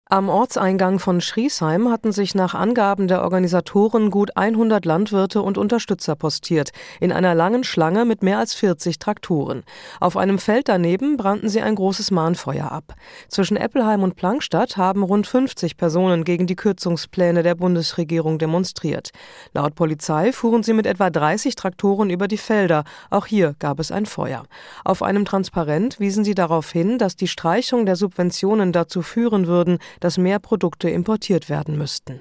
Am Ortseingang von Schriesheim hatten sich nach Angaben der Organisatoren gut 100 Landwirte und Unterstützer postiert, in einer langen Schlange mit mehr als 40 Traktoren. Auf einem Feld daneben brannten sie ein großes Mahnfeuer ab. Zwischen Eppelheim und Plankstadt haben rund 50 Personen gegen die Kürzungspläne der Bundesregierung demonstriert. Laut Polizei fuhren sie mit etwa 30 Traktoren über die Felder. Auch hier gab es ein Feuer. Auf einem Transparent wiesen sie darauf hin, dass die Streichung der Subventionen dazu führen würden, dass mehr Produkte importiert werden müssten.